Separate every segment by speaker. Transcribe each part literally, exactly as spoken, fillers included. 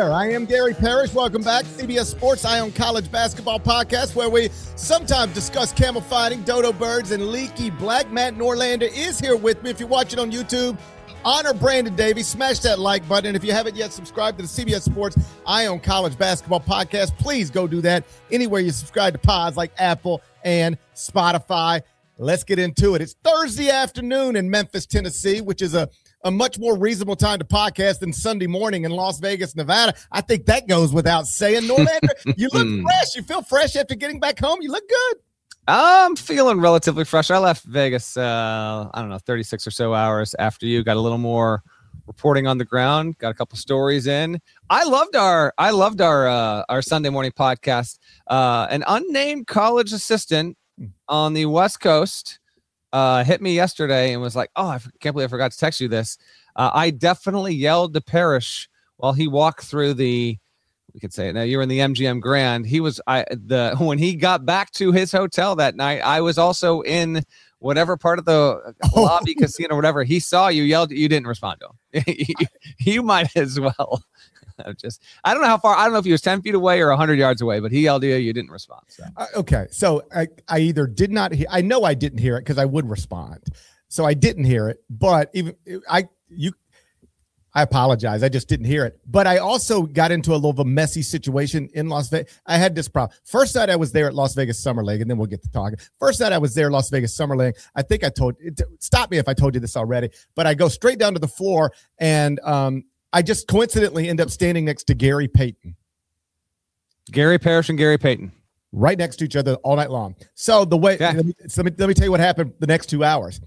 Speaker 1: there. I am Gary Parrish. Welcome back. C B S Sports Eye on College Basketball Podcast, where we sometimes discuss camel fighting, dodo birds, and leaky black. Matt Norlander is here with me. If you're watching on YouTube, honor Brandon Davies. Smash that like button. If you haven't yet subscribed to the C B S Sports Eye on College Basketball Podcast, please go do that anywhere you subscribe to pods like Apple and Spotify. Let's get into it. It's Thursday afternoon in Memphis, Tennessee, which is a, a much more reasonable time to podcast than Sunday morning in Las Vegas, Nevada. I think that goes without saying. Norlander, you look fresh. You feel fresh after getting back home. You look good.
Speaker 2: I'm feeling relatively fresh. I left Vegas, uh, I don't know, thirty-six or so hours after you. Got a little more reporting on the ground. Got a couple stories in. I loved our, I loved our, uh, our Sunday morning podcast. Uh, an unnamed college assistant on the West Coast uh, hit me yesterday and was like, "Oh, I can't believe I forgot to text you this." Uh, I definitely yelled to Parrish while he walked through the. We could say it now. You're in the M G M Grand. He was I the when he got back to his hotel that night. I was also in whatever part of the
Speaker 1: Oh.
Speaker 2: lobby, casino, whatever. He saw you, yelled. You didn't respond to him. you, you might as well. Just I don't know how far. I don't know if he was ten feet away or one hundred yards away, but he yelled at you. You didn't respond. So.
Speaker 1: Uh, okay, so I, I either did not hear. I know I didn't hear it because I would respond. So I didn't hear it, but even I you. I apologize. I just didn't hear it. But I also got into a little of a messy situation in Las Vegas. I had this problem. First night I was there at Las Vegas Summer League, and then we'll get to talking. First night I was there at Las Vegas Summer League. I think I told – stop me if I told you this already. But I go straight down to the floor, and um, I just coincidentally end up standing next to Gary Payton.
Speaker 2: Gary Parrish and Gary Payton.
Speaker 1: Right next to each other all night long. So the way
Speaker 2: okay.
Speaker 1: let, me, so let, me, let me tell you what happened the next two hours.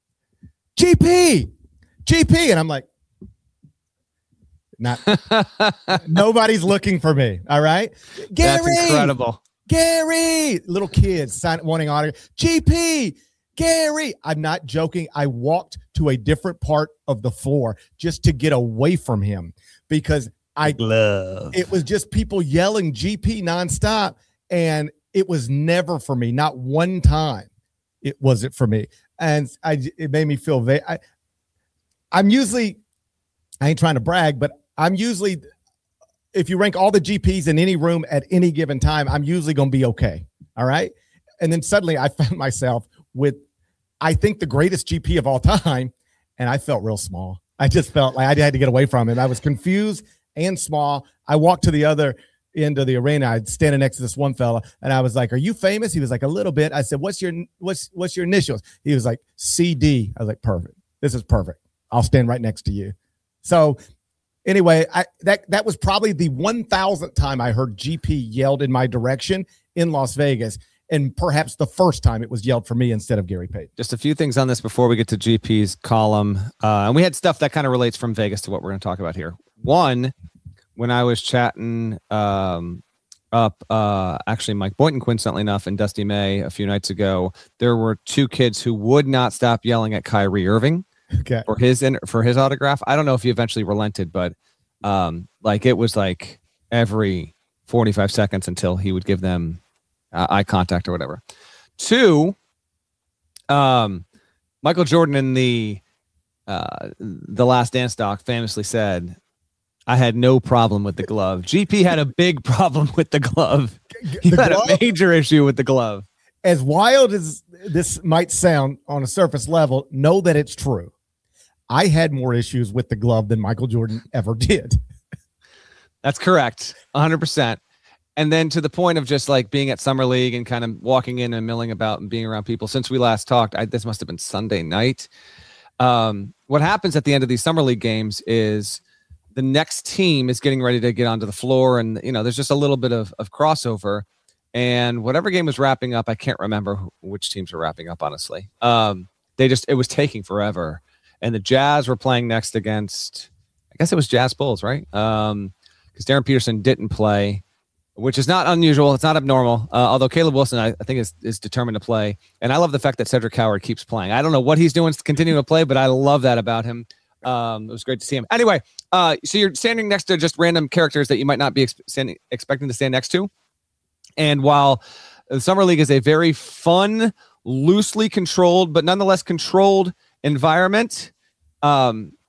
Speaker 1: G P! G P! And I'm like, Not nobody's looking for me. All right. Gary,
Speaker 2: that's incredible.
Speaker 1: Gary, little kids sign, wanting autograph. G P, Gary. I'm not joking. I walked to a different part of the floor just to get away from him because I
Speaker 2: love
Speaker 1: it was just people yelling G P nonstop. And it was never for me. Not one time it wasn't for me. And I, it made me feel very, I, I'm usually, I ain't trying to brag, but I'm usually, if you rank all the G Ps in any room at any given time, I'm usually going to be okay. All right. And then suddenly I found myself with, I think, the greatest G P of all time. And I felt real small. I just felt like I had to get away from him. I was confused and small. I walked to the other end of the arena. I'd standing next to this one fella and I was like, "Are you famous?" He was like, "A little bit." I said, "What's your, what's, what's your initials?" He was like, "C D." I was like, "Perfect. This is perfect. I'll stand right next to you." So anyway, I, that that was probably the one thousandth time I heard G P yelled in my direction in Las Vegas, and perhaps the first time it was yelled for me instead of Gary Payton.
Speaker 2: Just a few things on this before we get to G P's column. Uh, and we had stuff that kind of relates from Vegas to what we're going to talk about here. One, when I was chatting um, up, uh, actually Mike Boynton, coincidentally enough, and Dusty May a few nights ago, there were two kids who would not stop yelling at Kyrie Irving.
Speaker 1: Okay.
Speaker 2: For his for his autograph. I don't know if he eventually relented, but um, like it was like every forty-five seconds until he would give them uh, eye contact or whatever. Two, um, Michael Jordan in the uh, the Last Dance doc famously said, "I had no problem with the glove." G P had a big problem with the glove. He
Speaker 1: The
Speaker 2: had
Speaker 1: glove?
Speaker 2: a major issue with the glove.
Speaker 1: As wild as this might sound on a surface level, know that it's true. I had more issues with the glove than Michael Jordan ever did.
Speaker 2: That's correct. one hundred percent. And then to the point of just like being at Summer League and kind of walking in and milling about and being around people. Since we last talked, I, this must have been Sunday night. Um, what happens at the end of these Summer League games is the next team is getting ready to get onto the floor. And, you know, there's just a little bit of, of crossover. And whatever game was wrapping up, I can't remember who, which teams were wrapping up, honestly. Um, they just, it was taking forever. And the Jazz were playing next against, I guess it was Jazz Bulls, right? Um, because Darren Peterson didn't play, which is not unusual. It's not abnormal. Uh, although Caleb Wilson, I, I think, is, is determined to play. And I love the fact that Cedric Howard keeps playing. I don't know what he's doing to continue to play, but I love that about him. Um, it was great to see him. Anyway, uh, so you're standing next to just random characters that you might not be ex- standing, expecting to stand next to. And while the Summer League is a very fun, loosely controlled, but nonetheless controlled environment, um,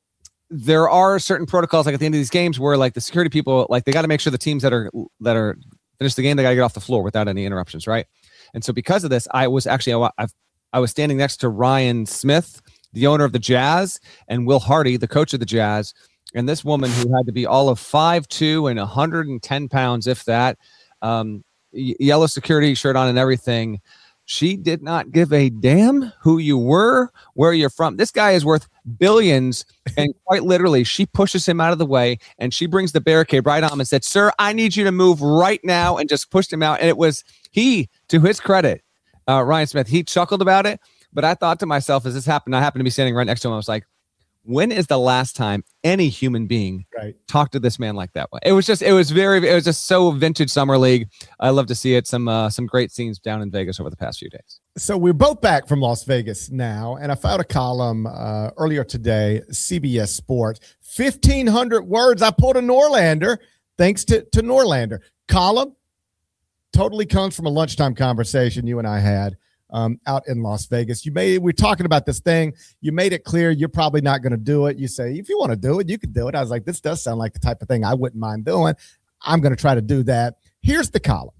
Speaker 2: there are certain protocols, like at the end of these games, where like the security people, like they got to make sure the teams that are that are finish the game, they got to get off the floor without any interruptions, right? And so because of this, I was actually I, I was standing next to Ryan Smith, the owner of the Jazz, and Will Hardy, the coach of the Jazz. And this woman who had to be all of five two and one hundred ten pounds, if that, um, yellow security shirt on and everything. She did not give a damn who you were, where you're from. This guy is worth billions. And quite literally, she pushes him out of the way and she brings the barricade right on him and said, "Sir, I need you to move right now," and just pushed him out. And it was he, to his credit, uh, Ryan Smith, he chuckled about it. But I thought to myself, as this happened, I happened to be standing right next to him. I was like, when is the last time any human being
Speaker 1: right.
Speaker 2: talked to this man like that way? It was just, it was very, it was just so vintage Summer League. I love to see it. Some, uh, some great scenes down in Vegas over the past few days.
Speaker 1: So we're both back from Las Vegas now, and I found a column uh, earlier today, C B S Sports, fifteen hundred words. I pulled a Norlander, thanks to, to Norlander. Column totally comes from a lunchtime conversation you and I had Um, out in Las Vegas. You made, we're talking about this thing. You made it clear you're probably not going to do it. You say, if you want to do it, you can do it. I was like, this does sound like the type of thing I wouldn't mind doing. I'm going to try to do that. Here's the column.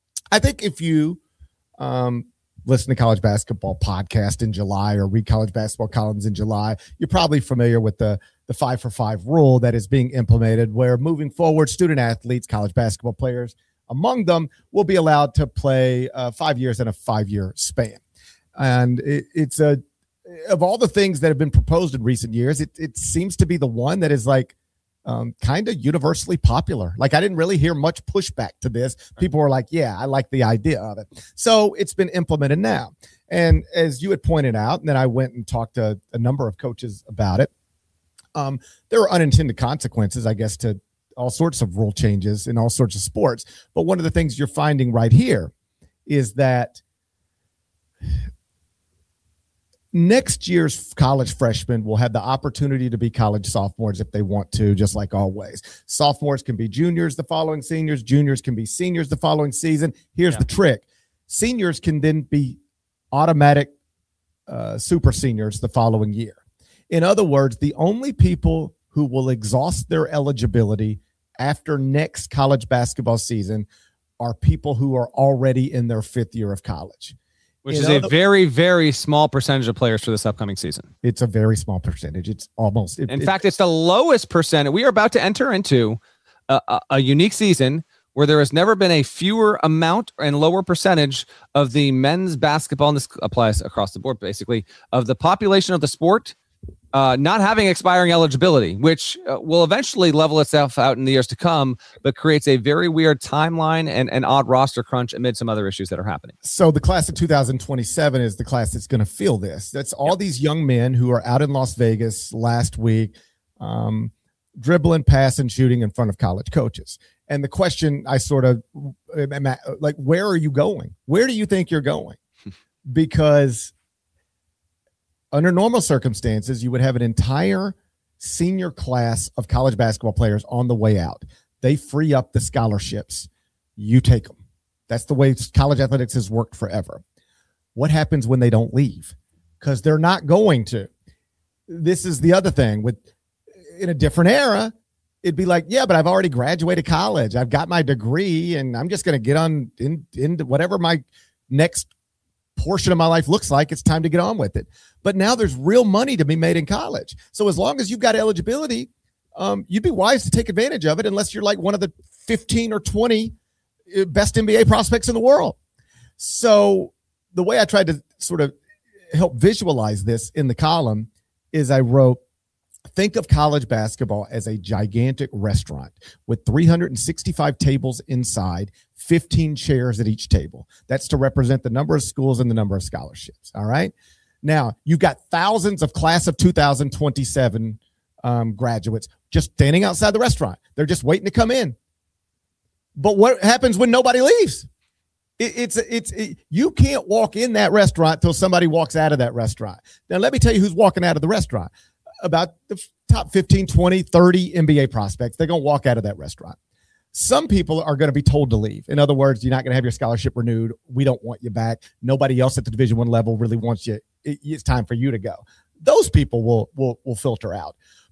Speaker 1: I think if you um, listen to college basketball podcast in July or read college basketball columns in July, you're probably familiar with the, the five for five rule that is being implemented, where moving forward, student athletes, college basketball players, among them, will be allowed to play uh, five years in a five-year span. And it, it's a, of all the things that have been proposed in recent years, it, it seems to be the one that is like um, kind of universally popular. Like, I didn't really hear much pushback to this. People were like, yeah, I like the idea of it. So it's been implemented now. And as you had pointed out, and then I went and talked to a number of coaches about it, um, there are unintended consequences, I guess, to all sorts of rule changes in all sorts of sports. But one of the things you're finding right here is that next year's college freshmen will have the opportunity to be college sophomores if they want to, just like always. Sophomores can be juniors the following seniors. Juniors can be seniors the following season. Here's yeah. the trick. Seniors can then be automatic uh, super seniors the following year. In other words, the only people who will exhaust their eligibility after next college basketball season are people who are already in their fifth year of college.
Speaker 2: Which in is other, a very, very small percentage of players for this upcoming season.
Speaker 1: It's a very small percentage. It's almost. It,
Speaker 2: in
Speaker 1: it,
Speaker 2: fact, it's the lowest percentage. We are about to enter into a, a, a unique season where there has never been a fewer amount and lower percentage of the men's basketball, and this applies across the board, basically, of the population of the sport Uh, not having expiring eligibility, which uh, will eventually level itself out in the years to come, but creates a very weird timeline and an odd roster crunch amid some other issues that are happening.
Speaker 1: So the class of two thousand twenty-seven is the class that's going to feel this. That's all yep. these young men who are out in Las Vegas last week, um, dribbling, passing, shooting in front of college coaches. And the question I sort of like, where are you going? Where do you think you're going? Because under normal circumstances, you would have an entire senior class of college basketball players on the way out. They free up the scholarships. You take them. That's the way college athletics has worked forever. What happens when they don't leave? Because they're not going to. This is the other thing. With in a different era, it'd be like, yeah, but I've already graduated college. I've got my degree, and I'm just going to get on in, into whatever my next portion of my life looks like. It's time to get on with it. But now there's real money to be made in college. So as long as you've got eligibility, um, you'd be wise to take advantage of it, unless you're like one of the fifteen or twenty best N B A prospects in the world. So the way I tried to sort of help visualize this in the column is I wrote, think of college basketball as a gigantic restaurant with three hundred sixty-five tables inside, fifteen chairs at each table. That's to represent the number of schools and the number of scholarships. All right. Now, you've got thousands of class of two thousand twenty-seven um, graduates just standing outside the restaurant. They're just waiting to come in. But what happens when nobody leaves? It, it's it's it, you can't walk in that restaurant till somebody walks out of that restaurant. Now, let me tell you who's walking out of the restaurant. About the top fifteen, twenty, thirty N B A prospects. They're going to walk out of that restaurant. Some people are going to be told to leave. In other words, you're not going to have your scholarship renewed. We don't want you back. Nobody else at the Division One level really wants you. It, it's time for you to go. Those people will will will filter out.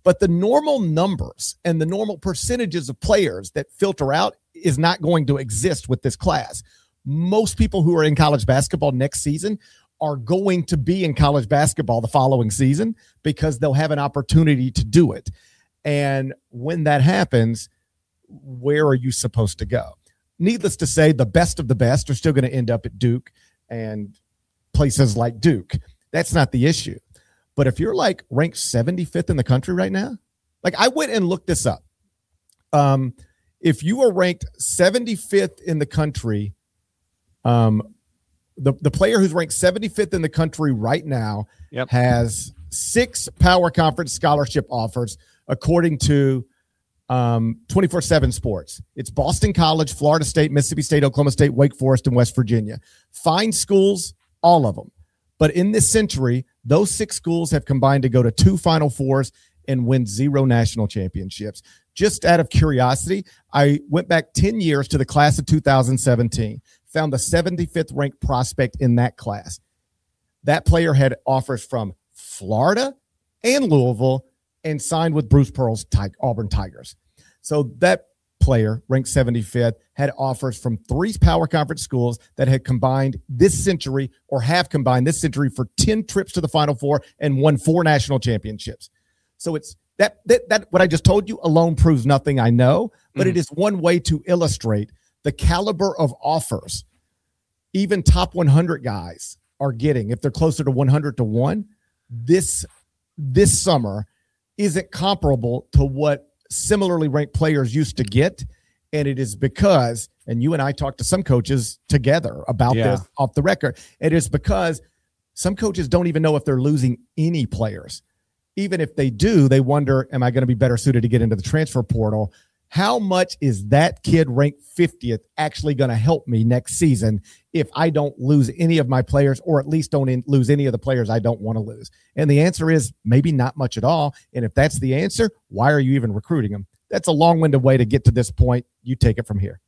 Speaker 1: But the normal numbers and the normal percentages of players that filter out is not going to exist with this class. Most people who are in college basketball next season are going to be in college basketball the following season because they'll have an opportunity to do it. And when that happens, where are you supposed to go? Needless to say, the best of the best are still going to end up at Duke and places like Duke. That's not the issue. But if you're like ranked seventy-fifth in the country right now, like I went and looked this up. Um, if you are ranked seventy-fifth in the country, um, the, the player who's ranked seventy-fifth in the country right now
Speaker 2: yep.
Speaker 1: has six power conference scholarship offers, according to um, twenty-four seven Sports. It's Boston College, Florida State, Mississippi State, Oklahoma State, Wake Forest, and West Virginia. Fine schools, all of them. But in this century, those six schools have combined to go to two Final Fours and win zero national championships. Just out of curiosity, I went back ten years to the class of two thousand seventeen, found the seventy-fifth ranked prospect in that class. That player had offers from Florida and Louisville and signed with Bruce Pearl's Tig- Auburn Tigers. So that player, ranked seventy-fifth, had offers from three power conference schools that had combined this century or have combined this century for ten trips to the Final Four and won four national championships. So it's that, that, that what I just told you alone proves nothing, I know, but mm-hmm. it is one way to illustrate the caliber of offers even top one hundred guys are getting. If they're closer to one hundred to one, this, this summer isn't comparable to what similarly ranked players used to get. And it is because, and you and I talked to some coaches together about yeah. this off the record. It is because some coaches don't even know if they're losing any players. Even if they do, they wonder, am I going to be better suited to get into the transfer portal? How much is that kid ranked fiftieth actually going to help me next season if I don't lose any of my players, or at least don't in, lose any of the players I don't want to lose? And the answer is maybe not much at all. And if that's the answer, why are you even recruiting them? That's a long-winded way to get to this point. You take it from here.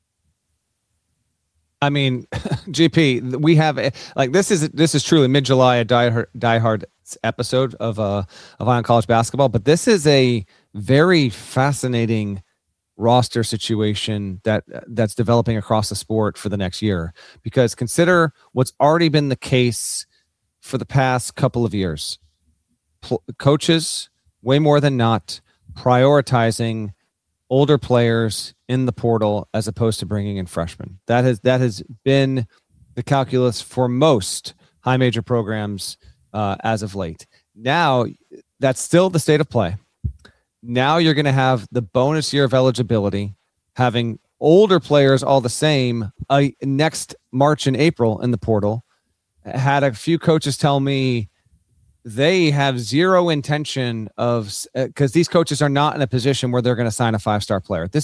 Speaker 2: I mean, G P, we have like this is this is truly mid-July a die diehard episode of uh of Eye on College Basketball, but this is a very fascinating roster situation that that's developing across the sport for the next year, because consider what's already been the case for the past couple of years. P- coaches, way more than not, prioritizing older players in the portal as opposed to bringing in freshmen. That has that has been the calculus for most high major programs uh, as of late. Now, that's still the state of play. Now you're going to have the bonus year of eligibility, having older players all the same uh, next March and April in the portal. Had a few coaches tell me they have zero intention of, because uh, these coaches are not in a position where they're going to sign a five-star player. This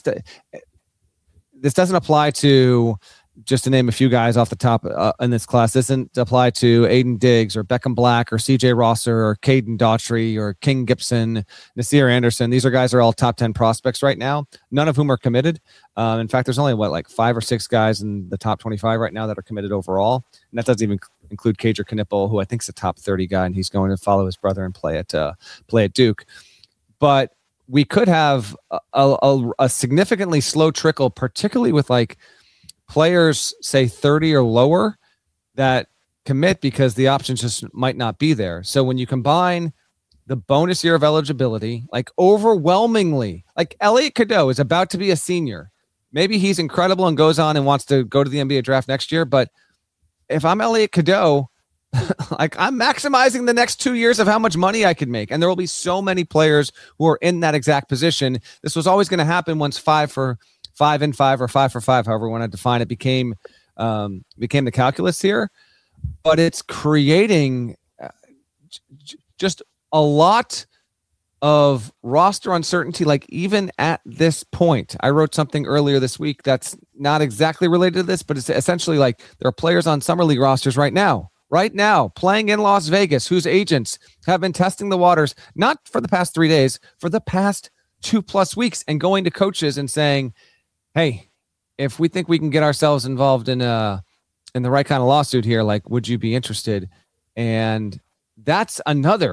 Speaker 2: this doesn't apply to, just to name a few guys off the top uh, in this class, this doesn't apply to Aiden Diggs or Beckham Black or C J Rosser or Caden Daughtry or King Gibson, Nasir Anderson. These are guys that are all top ten prospects right now, none of whom are committed. Um, in fact, there's only, what, like five or six guys in the top twenty-five right now that are committed overall. And that doesn't even include Cager Knippel, who I think is a top thirty guy, and he's going to follow his brother and play at uh, play at Duke. But we could have a, a, a significantly slow trickle, particularly with like players, say thirty or lower, that commit because the options just might not be there. So when you combine the bonus year of eligibility, like overwhelmingly, like Elliot Cadeau is about to be a senior. Maybe he's incredible and goes on and wants to go to the N B A draft next year, but if I'm Elliot Cadeau, like I'm maximizing the next two years of how much money I could make. And there will be so many players who are in that exact position. This was always going to happen once five for five and five or five for five, however we want to define it, became, um, became the calculus here. But it's creating uh, j- just a lot of roster uncertainty, like even at this point. I wrote something earlier this week that's not exactly related to this, but it's essentially like there are players on summer league rosters right now, right now, playing in Las Vegas, whose agents have been testing the waters, not for the past three days, for the past two plus weeks, and going to coaches and saying, hey, if we think we can get ourselves involved in a, in the right kind of lawsuit here, like, would you be interested? And that's another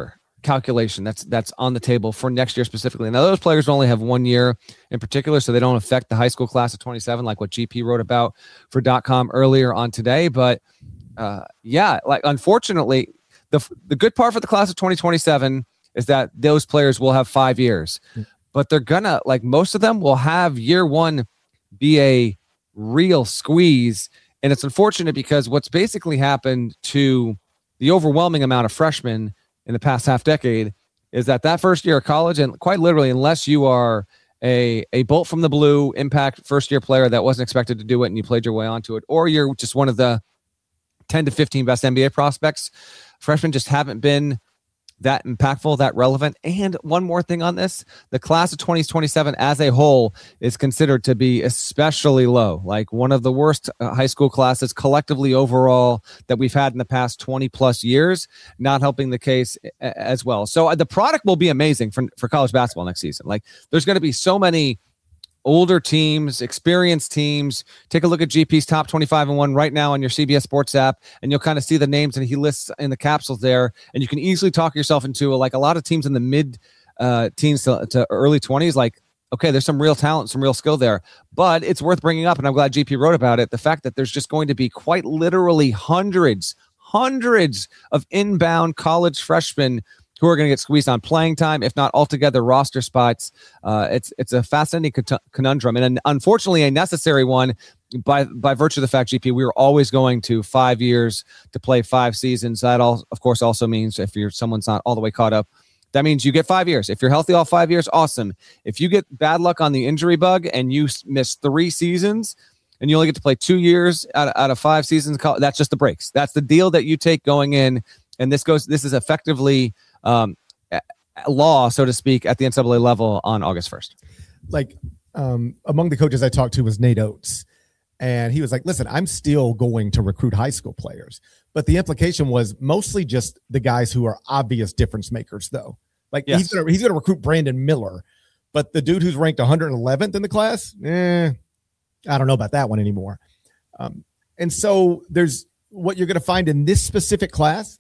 Speaker 2: calculation that's that's on the table for next year specifically. Now, those players only have one year in particular, so they don't affect the high school class of twenty-seven, like what G P wrote about for .com earlier on today. But uh, yeah, like unfortunately, the the good part for the class of twenty twenty-seven is that those players will have five years, but they're gonna, like most of them will have year one be a real squeeze. And it's unfortunate because what's basically happened to the overwhelming amount of freshmen in the past half decade is that that first year of college, and quite literally, unless you are a, a bolt from the blue impact first year player that wasn't expected to do it and you played your way onto it, or you're just one of the ten to fifteen best N B A prospects, freshmen just haven't been that impactful, that relevant. And one more thing on this, the class of twenty twenty-seven as a whole is considered to be especially low, like one of the worst uh, high school classes collectively overall that we've had in the past twenty plus years, not helping the case a- as well. So uh, the product will be amazing for, for college basketball next season. Like there's going to be so many older teams, experienced teams. Take a look at G P's top twenty-five and one right now on your C B S Sports app, and you'll kind of see the names and he lists in the capsules there. And you can easily talk yourself into, like, a lot of teams in the mid uh, teens to, to early twenties. Like, okay, there's some real talent, some real skill there. But it's worth bringing up, and I'm glad G P wrote about it, the fact that there's just going to be quite literally hundreds, hundreds of inbound college freshmen who are going to get squeezed on playing time, if not altogether roster spots. Uh, it's it's a fascinating conundrum, and an, unfortunately a necessary one by by virtue of the fact, G P, we were always going to five years to play five seasons. That, all, of course, also means if you're someone's not all the way caught up, that means you get five years. If you're healthy all five years, awesome. If you get bad luck on the injury bug and you miss three seasons and you only get to play two years out of, out of five seasons, that's just the breaks. That's the deal that you take going in, and this goes. This is effectively Um, law, so to speak, at the N C double A level on August first.
Speaker 1: Like um, among the coaches I talked to was Nate Oates, and he was like, listen, I'm still going to recruit high school players. But the implication was mostly just the guys who are obvious difference makers, though. Like yes. he's going to he's gonna recruit Brandon Miller, but the dude who's ranked one hundred eleventh in the class, eh, I don't know about that one anymore. Um, and so there's what you're going to find in this specific class.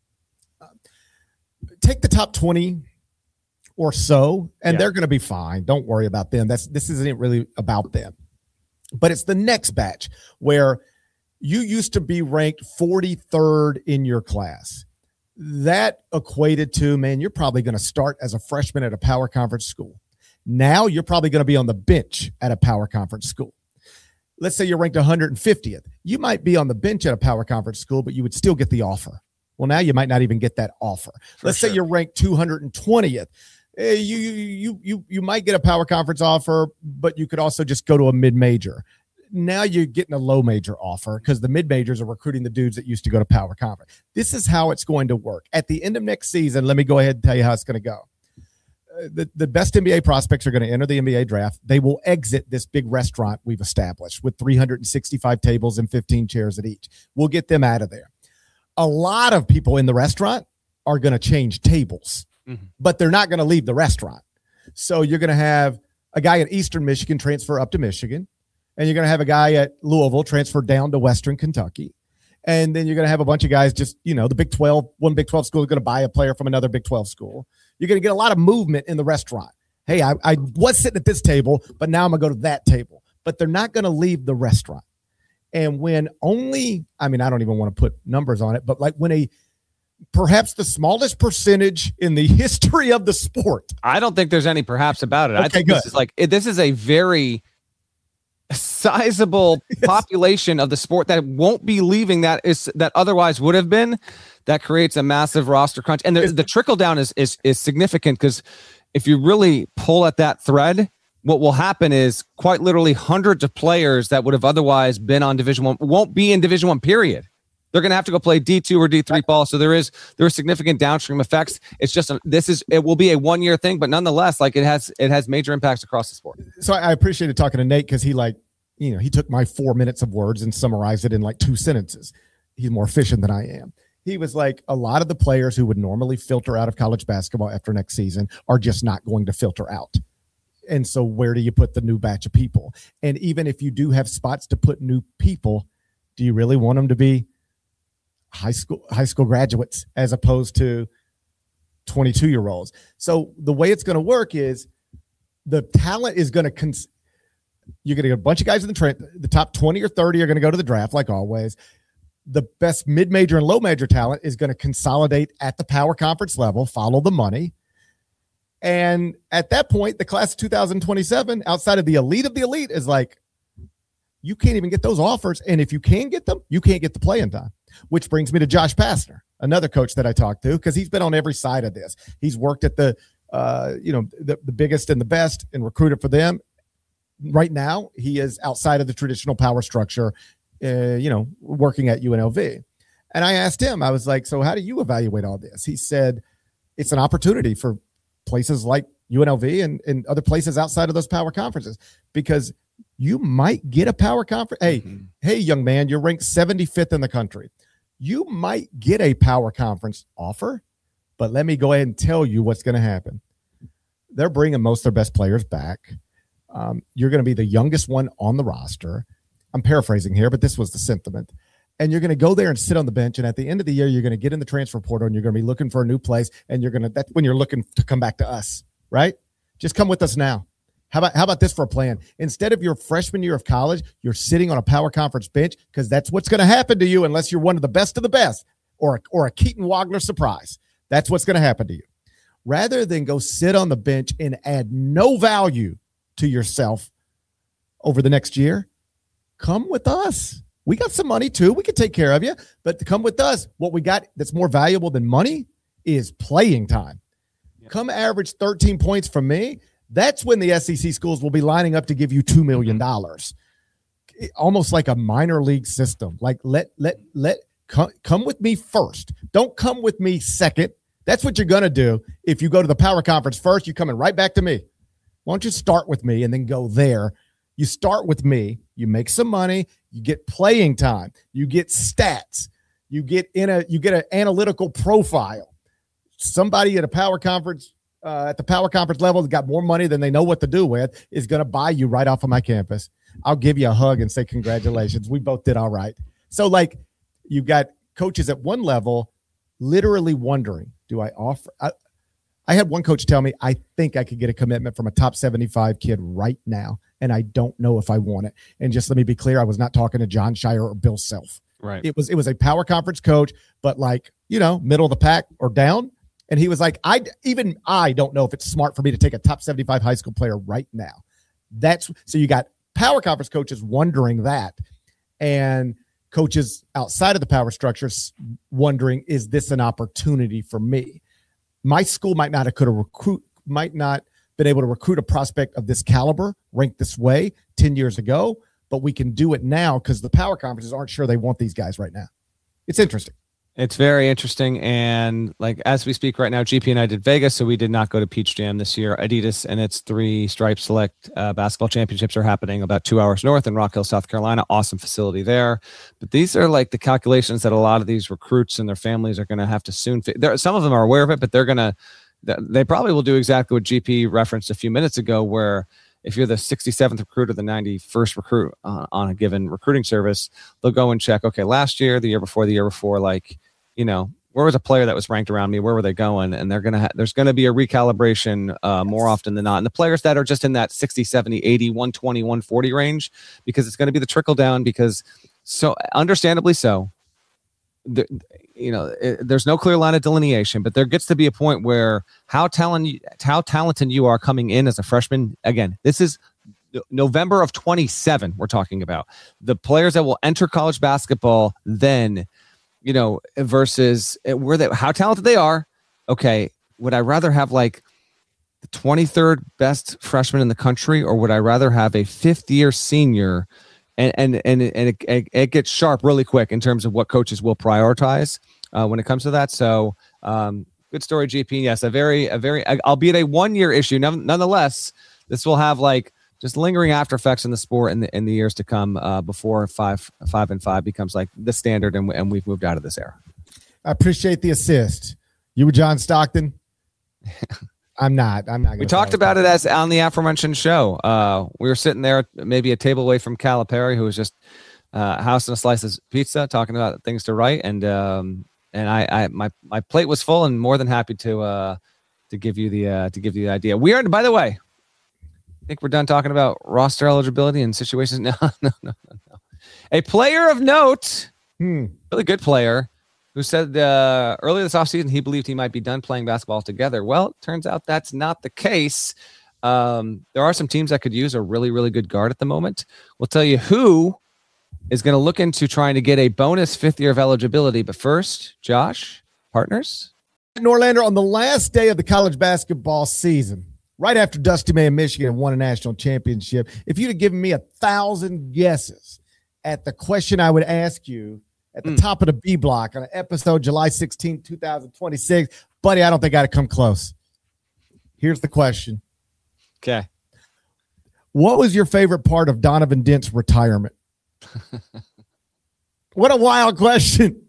Speaker 1: Take the top twenty or so, and yeah. they're going to be fine. Don't worry about them. That's this isn't really about them. But it's the next batch where you used to be ranked forty-third in your class. That equated to, man, you're probably going to start as a freshman at a power conference school. Now you're probably going to be on the bench at a power conference school. Let's say you're ranked one hundred fiftieth. You might be on the bench at a power conference school, but you would still get the offer. Well, now you might not even get that offer. For Let's sure. say you're ranked two hundred twentieth. You, you, you, you might get a power conference offer, but you could also just go to a mid-major. Now you're getting a low major offer because the mid-majors are recruiting the dudes that used to go to power conference. This is how it's going to work. At the end of next season, let me go ahead and tell you how it's going to go. Uh, the, the best N B A prospects are going to enter the N B A draft. They will exit this big restaurant we've established with three hundred sixty-five tables and fifteen chairs at each. We'll get them out of there. A lot of people in the restaurant are going to change tables, mm-hmm. but they're not going to leave the restaurant. So you're going to have a guy at Eastern Michigan transfer up to Michigan, and you're going to have a guy at Louisville transfer down to Western Kentucky. And then you're going to have a bunch of guys just, you know, the Big twelve, one Big twelve school is going to buy a player from another Big twelve school. You're going to get a lot of movement in the restaurant. Hey, I, I was sitting at this table, but now I'm going to go to that table. But they're not going to leave the restaurant. And when only, I mean, I don't even want to put numbers on it, but like when a, perhaps the smallest percentage in the history of the sport.
Speaker 2: I don't think there's any perhaps about it. Okay, I think good. This is like, this is a very sizable yes. population of the sport that won't be leaving that is that otherwise would have been. That creates a massive roster crunch. And the, the trickle down is, is, is significant because if you really pull at that thread, what will happen is quite literally hundreds of players that would have otherwise been on Division One won't be in Division One. Period. They're going to have to go play D two or D three ball. So there is there are significant downstream effects. It's just a, this is it will be a one year thing, but nonetheless, like it has it has major impacts across the sport.
Speaker 1: So I appreciated talking to Nate because he like you know he took my four minutes of words and summarized it in like two sentences. He's more efficient than I am. He was like, a lot of the players who would normally filter out of college basketball after next season are just not going to filter out. And so where do you put the new batch of people? And even if you do have spots to put new people, do you really want them to be high school high school graduates as opposed to twenty-two year olds. So the way it's going to work is the talent is going to, cons- you're going to get a bunch of guys in the trend. The top twenty or thirty are going to go to the draft like always. The best mid-major and low-major talent is going to consolidate at the power conference level, follow the money. And at that point, the class of two thousand twenty-seven, outside of the elite of the elite, is like, you can't even get those offers. And if you can get them, you can't get the playing time, which brings me to Josh Pastner, another coach that I talked to, because he's been on every side of this. He's worked at the, uh, you know, the, the biggest and the best and recruited for them. Right now, he is outside of the traditional power structure, uh, you know, working at U N L V. And I asked him, I was like, so how do you evaluate all this? He said, it's an opportunity for places like U N L V and, and other places outside of those power conferences, because you might get a power conference. Hey, mm-hmm. hey, young man, you're ranked seventy-fifth in the country. You might get a power conference offer, but let me go ahead and tell you what's going to happen. They're bringing most of their best players back. Um, you're going to be the youngest one on the roster. I'm paraphrasing here, but this was the sentiment. And you're going to go there and sit on the bench. And at the end of the year, you're going to get in the transfer portal and you're going to be looking for a new place. And you're going to, that's when you're looking to come back to us, right? Just come with us now. How about, how about this for a plan? Instead of your freshman year of college, you're sitting on a power conference bench, because that's what's going to happen to you unless you're one of the best of the best, or, or a Keaton Wagner surprise. That's what's going to happen to you. Rather than go sit on the bench and add no value to yourself over the next year, come with us. We got some money too. We can take care of you, but to come with us, what we got that's more valuable than money is playing time. Yeah. Come average thirteen points from me. That's when the S E C schools will be lining up to give you two million dollars. Almost like a minor league system. Like let, let, let, come, come with me first. Don't come with me second. That's what you're going to do. If you go to the power conference first, you're coming right back to me. Why don't you start with me and then go there? You start with me, you make some money, you get playing time, you get stats, you get in a, you get an analytical profile. Somebody at a power conference, uh, at the power conference level that got more money than they know what to do with is going to buy you right off of my campus. I'll give you a hug and say, congratulations. We both did all right. So like you've got coaches at one level literally wondering, do I offer? I, I had one coach tell me, I think I could get a commitment from a top seventy-five kid right now, and I don't know if I want it. And just let me be clear, I was not talking to John Shire or Bill Self.
Speaker 2: Right.
Speaker 1: It was it was a power conference coach, but like, you know, middle of the pack or down. And he was like, I even I don't know if it's smart for me to take a top seventy-five high school player right now. That's so you got power conference coaches wondering that, and coaches outside of the power structures wondering, is this an opportunity for me? My school might not have could have recruit, might not been able to recruit a prospect of this caliber, ranked this way ten years ago, but we can do it now because the power conferences aren't sure they want these guys right now. It's interesting.
Speaker 2: It's very interesting. And like, as we speak right now, G P and I did Vegas, so we did not go to Peach Jam this year. Adidas and its three Stripe Select uh, basketball championships are happening about two hours north in Rock Hill, South Carolina. Awesome facility there. But these are like the calculations that a lot of these recruits and their families are going to have to soon fit. There, some of them are aware of it, but they're going to, they probably will do exactly what G P referenced a few minutes ago, where if you're the sixty-seventh recruit or the ninety-first recruit uh, on a given recruiting service, they'll go and check, okay, last year, the year before, the year before, like, you know, where was a player that was ranked around me? Where were they going? And they're going to, ha- there's going to be a recalibration uh, more often than not. And the players that are just in that sixty, seventy, eighty, one twenty, one forty range, because it's going to be the trickle down, because so understandably so, the, you know, it, there's no clear line of delineation, but there gets to be a point where how talent, how talented you are coming in as a freshman. Again, this is November of twenty-seven. We're talking about the players that will enter college basketball then, you know, versus where they, how talented they are. Okay. Would I rather have like the twenty-third best freshman in the country, or would I rather have a fifth year senior? And, and, and, and it, it, it gets sharp really quick in terms of what coaches will prioritize uh, when it comes to that. So um, good story, G P. Yes. A very, a very, albeit a one year issue. Nonetheless, this will have like just lingering after effects in the sport in the, in the years to come uh, before five, five and five becomes like the standard. And, and we've moved out of this era. I
Speaker 1: appreciate the assist. You were John Stockton. I'm not. I'm not.
Speaker 2: We talked about it as on the aforementioned show. Uh, we were sitting there, maybe a table away from Calipari, who was just uh, housing a slice of pizza, talking about things to write. And um, and I, I my my plate was full, and more than happy to uh, to give you the uh, to give you the idea. We are, by the way, I think we're done talking about roster eligibility and situations. No, no, no, no, no. A player of note,
Speaker 1: hmm.
Speaker 2: really good player, who said uh, earlier this offseason he believed he might be done playing basketball altogether. Well, it turns out that's not the case. Um, there are some teams that could use a really, really good guard at the moment. We'll tell you who is going to look into trying to get a bonus fifth year of eligibility. But first, Josh, partners.
Speaker 1: Norlander, on the last day of the college basketball season, right after Dusty May and Michigan won a national championship, if you'd have given me a thousand guesses at the question I would ask you at the mm. top of the B block on an episode July sixteenth, twenty twenty-six, buddy, I don't think I'd have come close. Here's the question.
Speaker 2: Okay.
Speaker 1: What was your favorite part of Donovan Dent's retirement? What a wild question.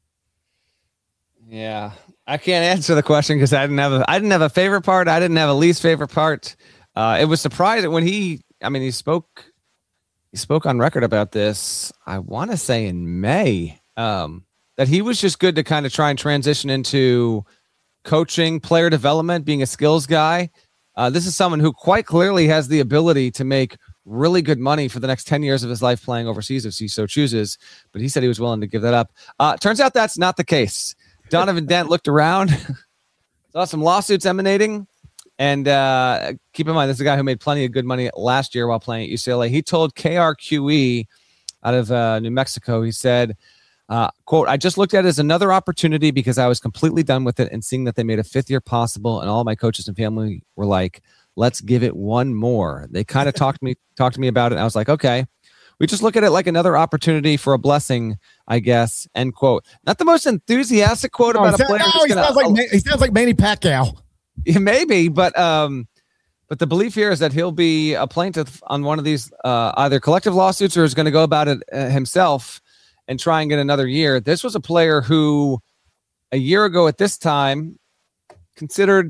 Speaker 2: Yeah. I can't answer the question because I didn't have a I didn't have a favorite part. I didn't have a least favorite part. Uh, it was surprising when he I mean he spoke he spoke on record about this, I want to say in May, um, that he was just good to kind of try and transition into coaching, player development, being a skills guy. Uh, this is someone who quite clearly has the ability to make really good money for the next ten years of his life playing overseas if he so chooses. But he said he was willing to give that up. Uh, turns out that's not the case. Donovan Dent looked around, saw some lawsuits emanating. And uh, keep in mind, this is a guy who made plenty of good money last year while playing at U C L A. He told K R Q E out of uh, New Mexico, he said, Uh, quote, I just looked at it as another opportunity because I was completely done with it and seeing that they made a fifth year possible and all my coaches and family were like, let's give it one more. They kind of talked to me, talked to me about it. And I was like, okay, we just look at it like another opportunity for a blessing, I guess. End quote. Not the most enthusiastic quote
Speaker 1: oh,
Speaker 2: about a player.
Speaker 1: No, he, gonna, sounds like, he sounds like Manny Pacquiao.
Speaker 2: Maybe, but um, but the belief here is that he'll be a plaintiff on one of these uh, either collective lawsuits or is going to go about it uh, himself and try and get another year. This was a player who a year ago at this time considered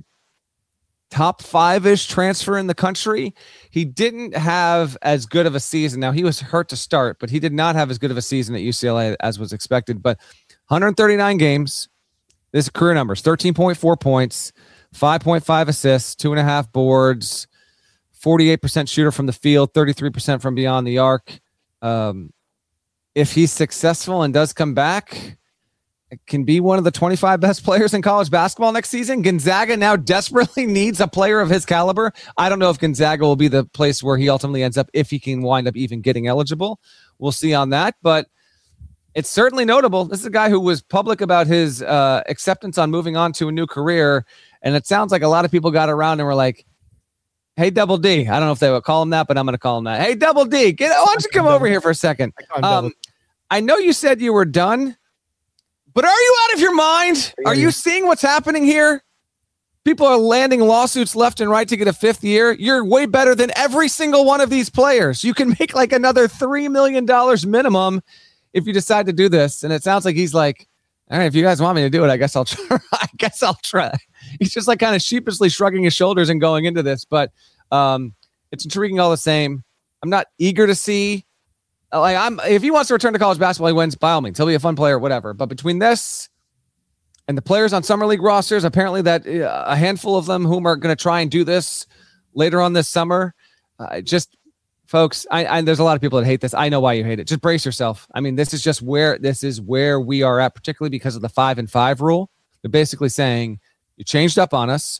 Speaker 2: top five-ish transfer in the country. He didn't have as good of a season. Now, he was hurt to start, but he did not have as good of a season at U C L A as was expected. But one hundred thirty-nine games, this is career numbers, thirteen point four points, five point five assists, two and a half boards, forty-eight percent shooter from the field, thirty-three percent from beyond the arc. Um, If he's successful and does come back, it can be one of the twenty-five best players in college basketball next season. Gonzaga now desperately needs a player of his caliber. I don't know if Gonzaga will be the place where he ultimately ends up, if he can wind up even getting eligible. We'll see on that, but it's certainly notable. This is a guy who was public about his uh, acceptance on moving on to a new career, and it sounds like a lot of people got around and were like, hey, Double D. I don't know if they would call him that, but I'm going to call him that. Hey, Double D, get, why don't you come over here for a second? Um, I know you said you were done, but are you out of your mind? Are you seeing what's happening here? People are landing lawsuits left and right to get a fifth year. You're way better than every single one of these players. You can make like another three million dollars minimum if you decide to do this. And it sounds like he's like, all right, if you guys want me to do it, I guess I'll try. I guess I'll try. He's just like kind of sheepishly shrugging his shoulders and going into this. But um, it's intriguing all the same. I'm not eager to see. Like I'm, if he wants to return to college basketball, he wins by all means. He'll be a fun player, whatever. But between this and the players on summer league rosters, apparently that uh, a handful of them whom are going to try and do this later on this summer, uh, just folks, I, I there's a lot of people that hate this. I know why you hate it. Just brace yourself. I mean, this is just where this is where we are at, particularly because of the five and five rule. They're basically saying you changed up on us.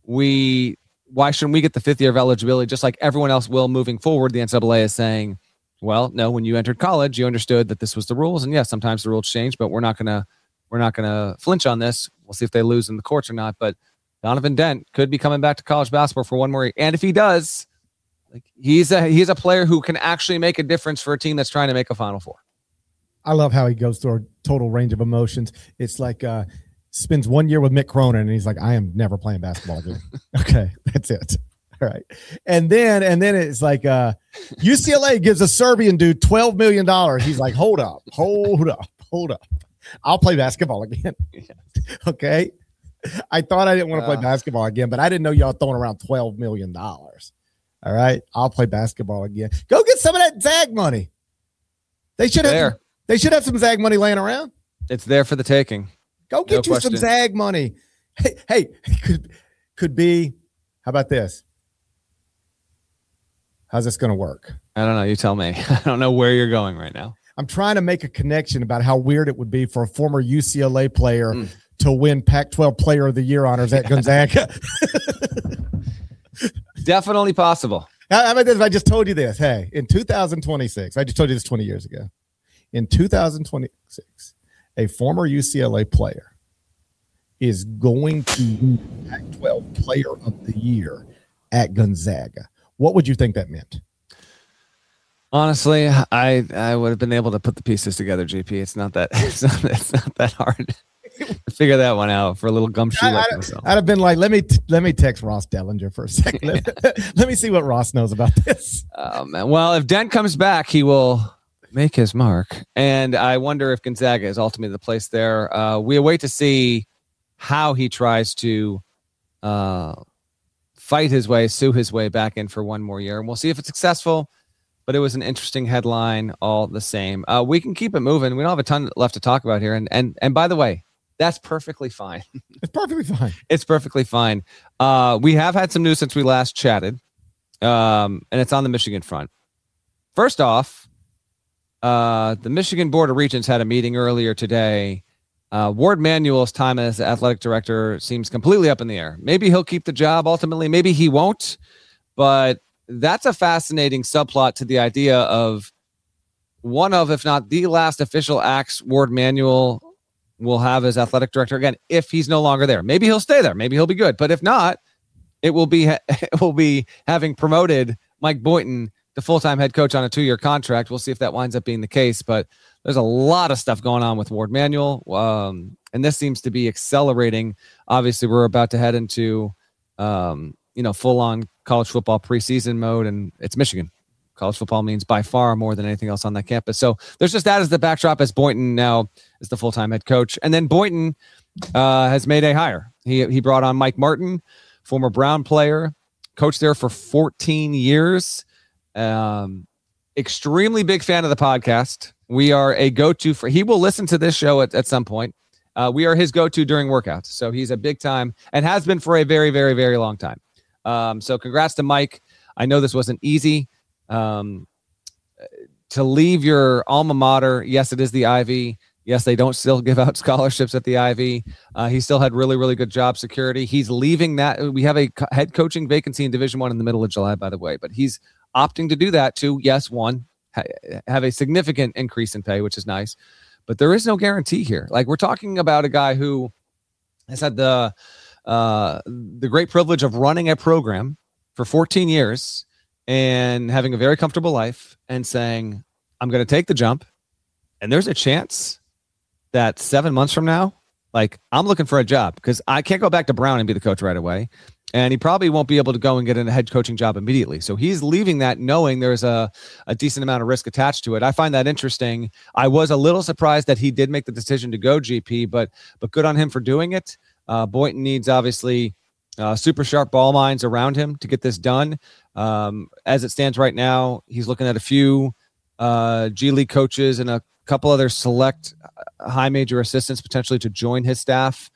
Speaker 2: We why shouldn't we get the fifth year of eligibility just like everyone else will moving forward? The N C double A is saying, well, no, when you entered college, you understood that this was the rules. And yes, sometimes the rules change, but we're not going to, we're not going to flinch on this. We'll see if they lose in the courts or not. But Donovan Dent could be coming back to college basketball for one more year. And if he does, like he's a, he's a player who can actually make a difference for a team that's trying to make a Final Four.
Speaker 1: I love how he goes through a total range of emotions. It's like, uh, spends one year with Mick Cronin and he's like, I am never playing basketball again. Okay. That's it. All right. And then, and then it's like, uh, U C L A gives a Serbian dude twelve million dollars. He's like, hold up, hold up, hold up. I'll play basketball again. Okay. I thought I didn't want to play uh, basketball again, but I didn't know y'all throwing around twelve million dollars. All right. I'll play basketball again. Go get some of that Zag money. They should have,
Speaker 2: there.
Speaker 1: they should have some Zag money laying around.
Speaker 2: It's there for the taking.
Speaker 1: Go get
Speaker 2: No
Speaker 1: you
Speaker 2: question.
Speaker 1: some Zag money. Hey, hey, could could be. How about this? How's this going to work?
Speaker 2: I don't know. You tell me. I don't know where you're going right now.
Speaker 1: I'm trying to make a connection about how weird it would be for a former U C L A player mm. to win Pac twelve Player of the Year honors at Gonzaga.
Speaker 2: Definitely possible.
Speaker 1: How about this if I just told you this? Hey, in two thousand twenty-six, I just told you this twenty years ago. In two thousand twenty-six, a former U C L A player is going to win Pac twelve Player of the Year at Gonzaga. What would you think that meant?
Speaker 2: Honestly, I I would have been able to put the pieces together, G P. It's not that it's not, it's not that hard to figure that one out for a little gumshoe like
Speaker 1: I'd,
Speaker 2: myself.
Speaker 1: I'd have been like, let me t- let me text Ross Dellinger for a second. Yeah. Let me see what Ross knows about this.
Speaker 2: Oh man. Well, if Dent comes back, he will make his mark, and I wonder if Gonzaga is ultimately the place there. Uh, we await to see how he tries to uh, fight his way, sue his way back in for one more year, and we'll see if it's successful. But it was an interesting headline all the same. Uh, we can keep it moving. We don't have a ton left to talk about here. And and and by the way, that's perfectly fine.
Speaker 1: It's perfectly fine.
Speaker 2: It's perfectly fine. Uh, we have had some news since we last chatted, um, and it's on the Michigan front. First off, uh, the Michigan Board of Regents had a meeting earlier today. Uh, Ward Manuel's time as athletic director seems completely up in the air. Maybe he'll keep the job ultimately. Maybe he won't. But that's a fascinating subplot to the idea of one of, if not the last official acts Ward Manuel will have as athletic director again, if he's no longer there. Maybe he'll stay there. Maybe he'll be good. But if not, it will be, it will be having promoted Mike Boynton to full-time head coach on a two-year contract. We'll see if that winds up being the case. But there's a lot of stuff going on with Ward Manuel. Um, and this seems to be accelerating. Obviously, we're about to head into, um, you know, full-on college football preseason mode, and it's Michigan. College football means by far more than anything else on that campus. So there's just that as the backdrop, as Boynton now is the full-time head coach. And then Boynton uh, has made a hire. He he brought on Mike Martin, former Brown player, coached there for fourteen years. Um, extremely big fan of the podcast. We are a go-to for, he will listen to this show at, at some point. Uh, we are his go-to during workouts. So he's a big time and has been for a very, very, very long time. Um, so congrats to Mike. I know this wasn't easy. Um, to leave your alma mater, yes, it is the Ivy. Yes, they don't still give out scholarships at the Ivy. Uh, he still had really, really good job security. He's leaving that. We have a co- head coaching vacancy in Division One in the middle of July, by the way, but he's opting to do that to, yes, one, ha- have a significant increase in pay, which is nice, but there is no guarantee here. Like, we're talking about a guy who has had the, uh, the great privilege of running a program for fourteen years and having a very comfortable life and saying, I'm going to take the jump. And there's a chance that seven months from now, like, I'm looking for a job because I can't go back to Brown and be the coach right away. And he probably won't be able to go and get a head coaching job immediately. So he's leaving that knowing there's a, a decent amount of risk attached to it. I find that interesting. I was a little surprised that he did make the decision to go G P, but but good on him for doing it. Uh, Boynton needs, obviously, uh, super sharp ball minds around him to get this done. Um, as it stands right now, he's looking at a few uh, G League coaches and a couple other select high major assistants potentially to join his staff.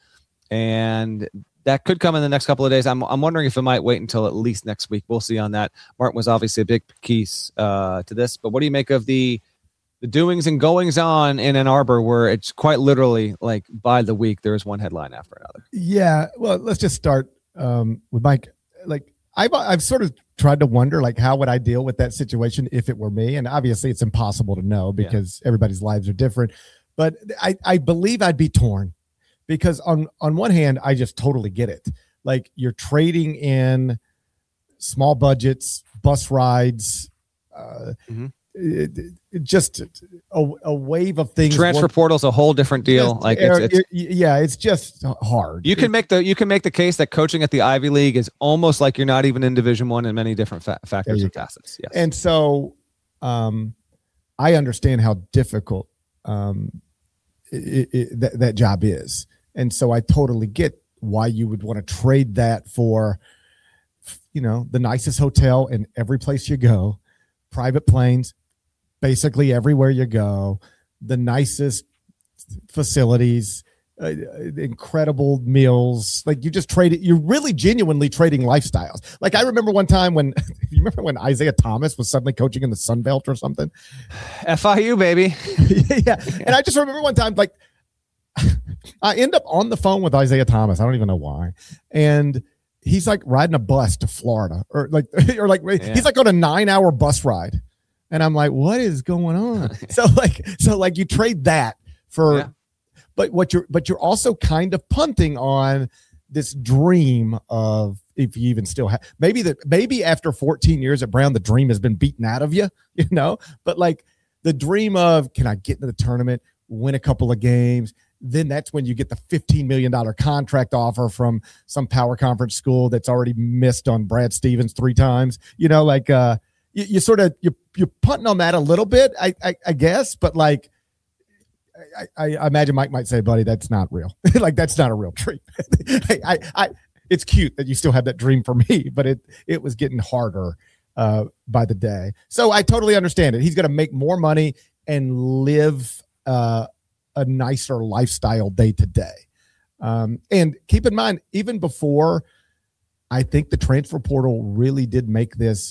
Speaker 2: And that could come in the next couple of days. I'm I'm wondering if it might wait until at least next week. We'll see on that. Martin was obviously a big piece uh, to this. But what do you make of the the doings and goings on in Ann Arbor, where it's quite literally like by the week there is one headline after another?
Speaker 1: Yeah, well, let's just start um, with Mike. Like, I've I've sort of tried to wonder, like, how would I deal with that situation if it were me? And obviously, it's impossible to know because yeah. everybody's lives are different. But I I believe I'd be torn because on on one hand, I just totally get it. Like, you're trading in small budgets, bus rides. Uh, mm-hmm. It, it just a, a wave of things.
Speaker 2: Transfer work. Portal's a whole different deal. Just, like it's, it's
Speaker 1: yeah, it's just hard.
Speaker 2: You can it, make the you can make the case that coaching at the Ivy League is almost like you're not even in Division One in many different fa- factors and facets. Yes,
Speaker 1: and so um, I understand how difficult um, it, it, that that job is, and so I totally get why you would want to trade that for, you know, the nicest hotel in every place you go, private planes. Basically everywhere you go, the nicest facilities, uh, incredible meals. Like you just trade it. You're really genuinely trading lifestyles. Like I remember one time when you remember when Isaiah Thomas was suddenly coaching in the Sun Belt or something.
Speaker 2: F I U baby.
Speaker 1: yeah. And I just remember one time, like I end up on the phone with Isaiah Thomas. I don't even know why. And he's like riding a bus to Florida or like, or like, yeah. he's like on a nine hour bus ride. And I'm like, what is going on? so like, so like you trade that for, yeah. But what you're, but you're also kind of punting on this dream of, if you even still have, maybe that, maybe after fourteen years at Brown, the dream has been beaten out of you, you know. But like the dream of, can I get into the tournament, win a couple of games? Then that's when you get the fifteen million dollars contract offer from some power conference school that's already missed on Brad Stevens three times. You know, like uh, you, you sort of you you're punting on that a little bit, I I, I guess, but like. I, I imagine Mike might say, buddy, that's not real. Like, that's not a real dream. I, I, I, it's cute that you still have that dream for me, but it, it was getting harder uh, by the day. So I totally understand it. He's going to make more money and live uh, a nicer lifestyle day to day. Um, and keep in mind, even before, I think the transfer portal really did make this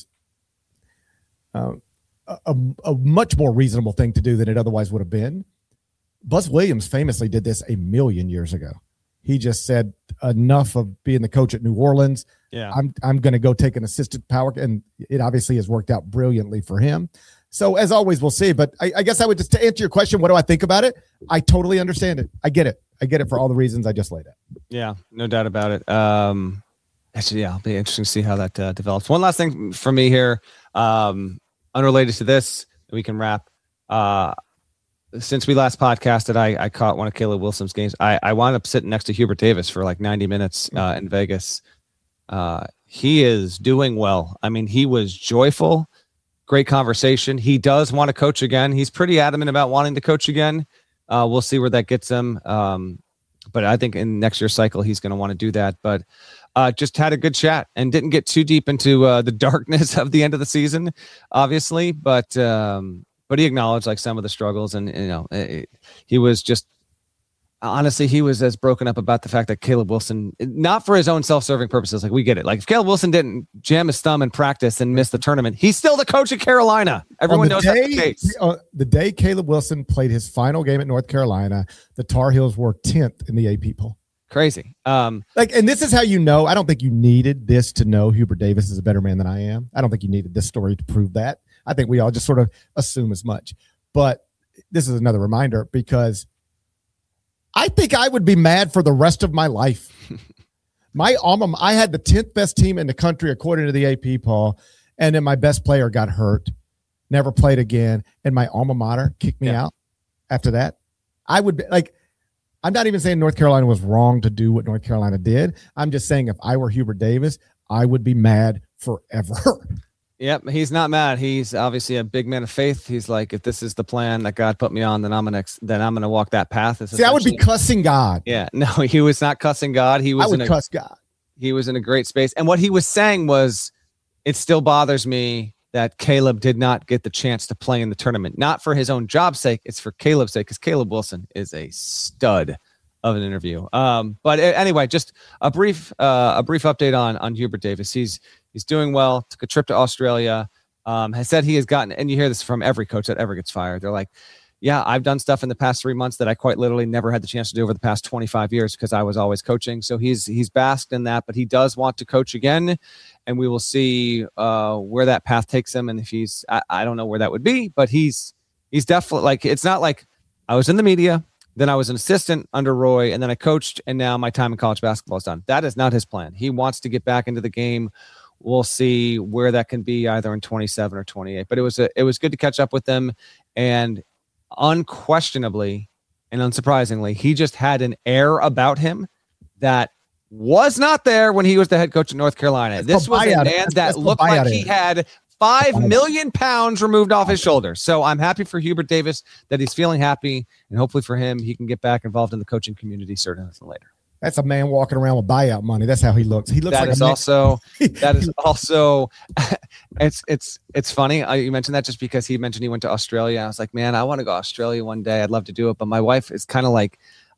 Speaker 1: uh, a, a much more reasonable thing to do than it otherwise would have been. Buzz Williams famously did this a million years ago. He just said, enough of being the coach at New Orleans.
Speaker 2: Yeah,
Speaker 1: I'm I'm going to go take an assistant power, and it obviously has worked out brilliantly for him. So as always, we'll see. But I, I guess I would just to answer your question. What do I think about it? I totally understand it. I get it. I get it for all the reasons I just laid out.
Speaker 2: Yeah, no doubt about it. Um, actually, yeah, it'll be interesting to see how that uh, develops. One last thing for me here, um, unrelated to this, we can wrap. Uh, Since we last podcasted, I, I caught one of Caleb Wilson's games. I, I wound up sitting next to Hubert Davis for like ninety minutes uh, in Vegas. Uh, he is doing well. I mean, he was joyful, great conversation. He does want to coach again. He's pretty adamant about wanting to coach again. Uh, we'll see where that gets him. Um, but I think in next year's cycle, he's going to want to do that. But uh, just had a good chat and didn't get too deep into uh, the darkness of the end of the season, obviously. But um, But he acknowledged like some of the struggles, and you know, it, he was just honestly, he was as broken up about the fact that Caleb Wilson, not for his own self-serving purposes, like we get it. Like if Caleb Wilson didn't jam his thumb in practice and miss the tournament, he's still the coach of Carolina. Everyone knows
Speaker 1: day,
Speaker 2: that's the case.
Speaker 1: Uh, the day Caleb Wilson played his final game at North Carolina, the Tar Heels were tenth in the A P poll.
Speaker 2: Crazy. Um,
Speaker 1: like, and this is how you know. I don't think you needed this to know Hubert Davis is a better man than I am. I don't think you needed this story to prove that. I think we all just sort of assume as much. But this is another reminder, because I think I would be mad for the rest of my life. My alma, I had the tenth best team in the country according to the A P poll, and then my best player got hurt, never played again, and my alma mater kicked me yeah. out after that. I would be like, I'm not even saying North Carolina was wrong to do what North Carolina did. I'm just saying if I were Hubert Davis, I would be mad forever.
Speaker 2: Yep, he's not mad. He's obviously a big man of faith. He's like, if this is the plan that God put me on, then I'm gonna then I'm gonna walk that path.
Speaker 1: See, I would be cussing God.
Speaker 2: Yeah, no, he was not cussing God. He was.
Speaker 1: I would
Speaker 2: in a,
Speaker 1: cuss God.
Speaker 2: He was in a great space, and what he was saying was, it still bothers me that Caleb did not get the chance to play in the tournament, not for his own job's sake. It's for Caleb's sake, because Caleb Wilson is a stud of an interview. Um, but anyway, just a brief uh, a brief update on on Hubert Davis. He's He's doing well. Took a trip to Australia. Um, has said he has gotten, and you hear this from every coach that ever gets fired. They're like, yeah, I've done stuff in the past three months that I quite literally never had the chance to do over the past twenty-five years because I was always coaching. So he's he's basked in that, but he does want to coach again, and we will see uh, where that path takes him. And if he's, I, I don't know where that would be, but he's he's definitely like, it's not like I was in the media, then I was an assistant under Roy, and then I coached, and now my time in college basketball is done. That is not his plan. He wants to get back into the game. We'll see where that can be, either in twenty-seven or twenty-eight. But it was a, it was good to catch up with them, and unquestionably and unsurprisingly, he just had an air about him that was not there when he was the head coach of North Carolina. That's this was a man that that's looked like he had five million pounds removed off his shoulders. So I'm happy for Hubert Davis that he's feeling happy, and hopefully for him, he can get back involved in the coaching community sooner than later.
Speaker 1: That's a man walking around with buyout money. That's how he looks. He looks
Speaker 2: that
Speaker 1: like
Speaker 2: is
Speaker 1: a man.
Speaker 2: also that is also it's it's it's funny. I, you mentioned that just because he mentioned he went to Australia. I was like, man, I want to go to Australia one day. I'd love to do it, but my wife is kind of like,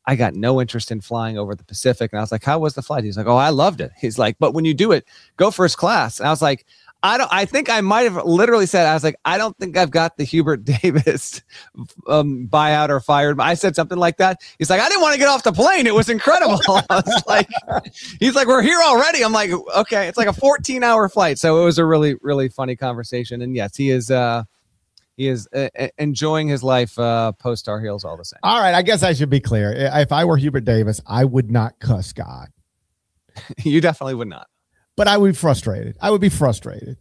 Speaker 2: I got no interest in flying over the Pacific. And I was like, how was the flight? He's like, oh, I loved it. He's like, but when you do it, go first class. And I was like, I don't, I think I might have literally said, I was like, I don't think I've got the Hubert Davis um, buyout or fired. I said something like that. He's like, I didn't want to get off the plane. It was incredible. I was like, he's like, we're here already. I'm like, okay, it's like a fourteen hour flight. So it was a really, really funny conversation. And yes, he is, uh, he is uh, enjoying his life uh, post Tar Heels all the same.
Speaker 1: All right. I guess I should be clear. If I were Hubert Davis, I would not cuss God.
Speaker 2: You definitely would not.
Speaker 1: But I would be frustrated. I would be frustrated.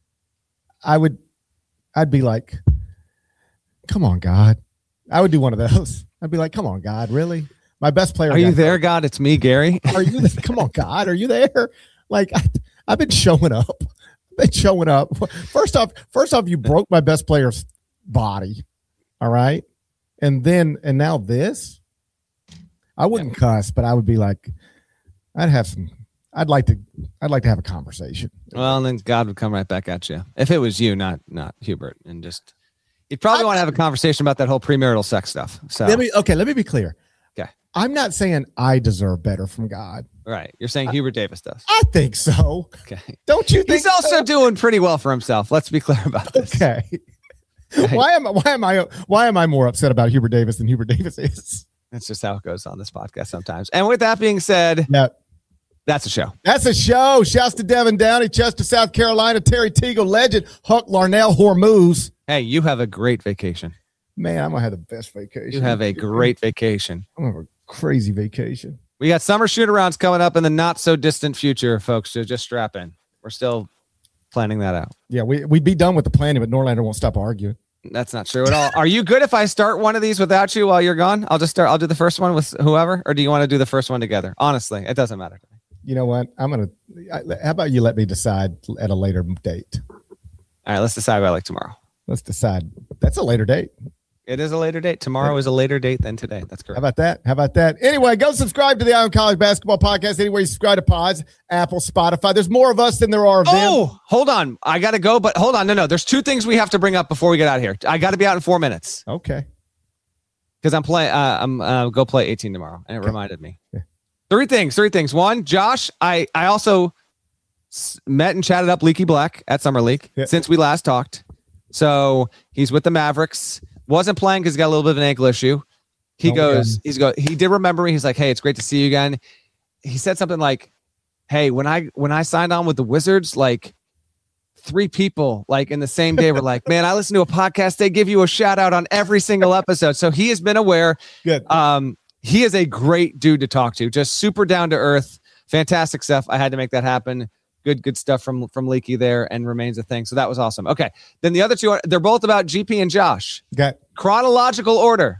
Speaker 1: I would, I'd be like, come on, God. I would do one of those. I'd be like, come on, God, really? My best player.
Speaker 2: Are you there, God? It's me, Gary.
Speaker 1: Are you there? Come on, God. Are you there? Like, I, I've been showing up. I've been showing up. First off, first off, you broke my best player's body. All right. And then, and now this, I wouldn't yeah. cuss, but I would be like, I'd have some, I'd like to, I'd like to have a conversation.
Speaker 2: Well, and then God would come right back at you. If it was you, not, not Hubert, and just, you'd probably I, want to have a conversation about that whole premarital sex stuff. So,
Speaker 1: let me, okay, let me be clear.
Speaker 2: Okay.
Speaker 1: I'm not saying I deserve better from God.
Speaker 2: Right. You're saying I, Hubert Davis does.
Speaker 1: I think so.
Speaker 2: Okay.
Speaker 1: Don't you think
Speaker 2: He's also
Speaker 1: so?
Speaker 2: doing pretty well for himself. Let's be clear about this.
Speaker 1: Okay. Why am I, why am I, why am I more upset about Hubert Davis than Hubert Davis is?
Speaker 2: That's just how it goes on this podcast sometimes. And with that being said,
Speaker 1: yeah.
Speaker 2: That's a show.
Speaker 1: That's a show. Shouts to Devin Downey, Chester, South Carolina, Terry Teagle, legend, Huck Larnell, Hormuz.
Speaker 2: Hey, you have a great vacation.
Speaker 1: Man, I'm going to have the best vacation.
Speaker 2: You have a great vacation.
Speaker 1: I'm going to have a crazy vacation.
Speaker 2: We got summer shoot-arounds coming up in the not-so-distant future, folks, so just strap in. We're still planning that out.
Speaker 1: Yeah, we, we'd be done with the planning, but Norlander won't stop arguing.
Speaker 2: That's not true at all. Are you good if I start one of these without you while you're gone? I'll just start. I'll do the first one with whoever, or do you want to do the first one together? Honestly, it doesn't matter to me.
Speaker 1: You know what? I'm going to, how about you let me decide at a later date?
Speaker 2: All right, let's decide by like tomorrow.
Speaker 1: Let's decide. That's a later date.
Speaker 2: It is a later date. Tomorrow yeah. is a later date than today. That's correct.
Speaker 1: How about that? How about that? Anyway, go subscribe to the Ion College Basketball Podcast anywhere you subscribe to pods, Apple, Spotify. There's more of us than there are of them.
Speaker 2: Oh, hold on. I got to go, but hold on. No, no. There's two things we have to bring up before we get out of here. I got to be out in four minutes.
Speaker 1: Okay.
Speaker 2: Because I'm playing, uh, I'm uh, go play eighteen tomorrow, and it
Speaker 1: okay.
Speaker 2: reminded me.
Speaker 1: Yeah.
Speaker 2: Three things, three things. One, Josh, I, I also s- met and chatted up Leaky Black at Summer League yeah. since we last talked. So he's with the Mavericks. Wasn't playing because he got a little bit of an ankle issue. He oh, goes, he's go. He did remember me. He's like, hey, it's great to see you again. He said something like, hey, when I when I signed on with the Wizards, like three people like in the same day were like, man, I listened to a podcast. They give you a shout out on every single episode. So he has been aware.
Speaker 1: Good.
Speaker 2: Um, He is a great dude to talk to. Just super down to earth. Fantastic stuff. I had to make that happen. Good, good stuff from, from Leaky there and remains a thing. So that was awesome. Okay. Then the other two, are, they're both about G P and Josh.
Speaker 1: Okay.
Speaker 2: Chronological order.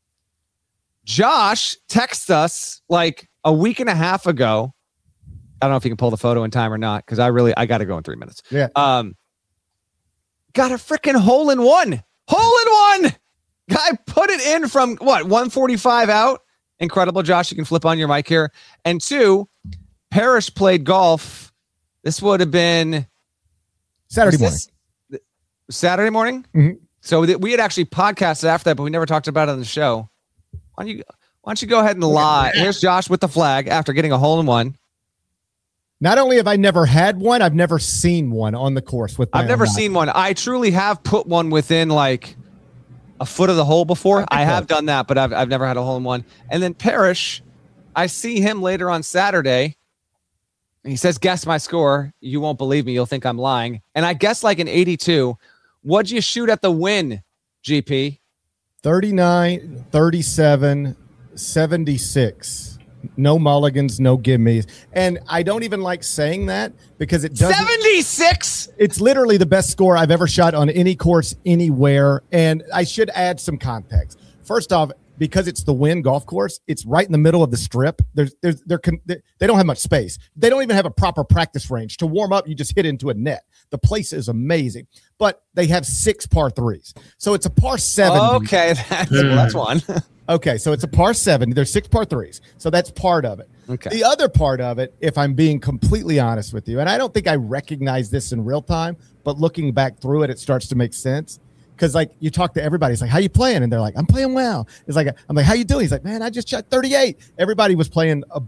Speaker 2: Josh texted us like a week and a half ago. I don't know if you can pull the photo in time or not, because I really, I got to go in three minutes.
Speaker 1: Yeah.
Speaker 2: Um, got a freaking hole in one. Hole in one. Guy put it in from what, one forty-five out. Incredible, Josh. You can flip on your mic here. And two, Parrish played golf. This would have been
Speaker 1: Saturday morning.
Speaker 2: This, Saturday morning.
Speaker 1: Mm-hmm.
Speaker 2: So th- we had actually podcasted after that, but we never talked about it on the show. Why don't you, why don't you go ahead and lie? Here's Josh with the flag after getting a hole in one.
Speaker 1: Not only have I never had one, I've never seen one on the course. With
Speaker 2: I've never seen one. I truly have put one within like a foot of the hole before. I have done that, but I've I've never had a hole in one. And then Parrish, I see him later on Saturday. He says, guess my score. You won't believe me. You'll think I'm lying. And I guess like an eighty-two. What'd you shoot at the win, G P?
Speaker 1: thirty-nine, thirty-seven, seventy-six. No mulligans, no gimmies. And I don't even like saying that because it doesn't.
Speaker 2: seventy-six?
Speaker 1: It's literally the best score I've ever shot on any course anywhere. And I should add some context. First off, because it's the Wynn golf course, it's right in the middle of the strip. There's, there's, they're, they don't have much space. They don't even have a proper practice range. To warm up, you just hit into a net. The place is amazing, but they have six par threes. So it's a par seven.
Speaker 2: Okay, that's, well, that's one.
Speaker 1: Okay, so it's a par seven. There's six par threes. So that's part of it.
Speaker 2: Okay.
Speaker 1: The other part of it, if I'm being completely honest with you, and I don't think I recognize this in real time, but looking back through it, it starts to make sense. because like you talk to everybody, it's like, how you playing? And they're like, I'm playing well. It's like, I'm like, how you doing? He's like, man, I just shot thirty-eight. Everybody was playing. A,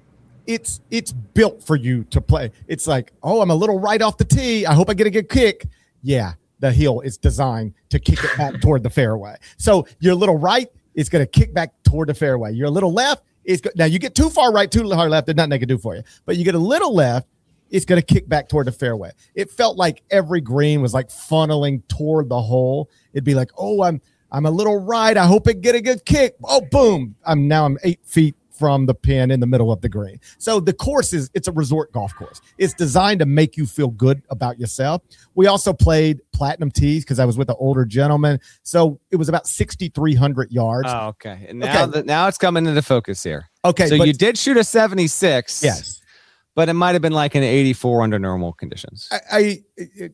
Speaker 1: it's it's built for you to play. It's like, oh, I'm a little right off the tee. I hope I get a good kick. Yeah, the hill is designed to kick it back toward the fairway. So you're a little right, it's going to kick back toward the fairway. You're a little left, it's go- now you get too far right, too far left, there's nothing they can do for you. But you get a little left, it's going to kick back toward the fairway. It felt like every green was like funneling toward the hole. It'd be like, oh, I'm I'm a little right. I hope it get a good kick. Oh, boom! I'm now I'm eight feet from the pin in the middle of the green. So the course is it's a resort golf course. It's designed to make you feel good about yourself. We also played platinum tees because I was with an older gentleman. So it was about sixty-three hundred yards.
Speaker 2: Oh, okay. And now
Speaker 1: okay.
Speaker 2: The, now it's coming into focus here.
Speaker 1: Okay.
Speaker 2: So
Speaker 1: but,
Speaker 2: you did shoot a seventy-six.
Speaker 1: Yes.
Speaker 2: But it might have been like an eighty-four under normal conditions.
Speaker 1: I, I, it,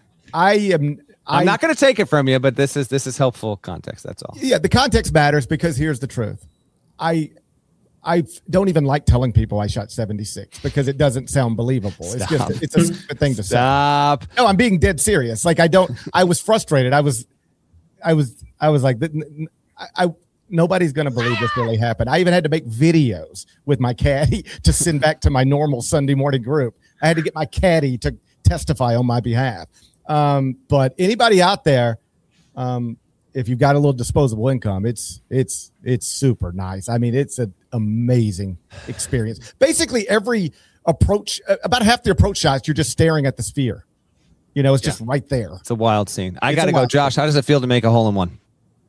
Speaker 1: I am.
Speaker 2: I'm
Speaker 1: I,
Speaker 2: not going to take it from you, but this is this is helpful context. That's all.
Speaker 1: Yeah, the context matters because here's the truth. I I don't even like telling people I shot seventy-six because it doesn't sound believable.
Speaker 2: Stop.
Speaker 1: It's just it's a stupid thing to
Speaker 2: Stop.
Speaker 1: say. No, I'm being dead serious. Like I don't. I was frustrated. I was, I was, I was like, I. I nobody's going to believe this really happened. I even had to make videos with my caddy to send back to my normal Sunday morning group. I had to get my caddy to testify on my behalf. Um, but anybody out there, um, if you've got a little disposable income, it's it's it's super nice. I mean, it's an amazing experience. Basically, every approach, about half the approach shots, you're just staring at the sphere. You know, it's yeah. just right there.
Speaker 2: It's a wild scene. I got to go, Josh. How does it feel to make a hole in one?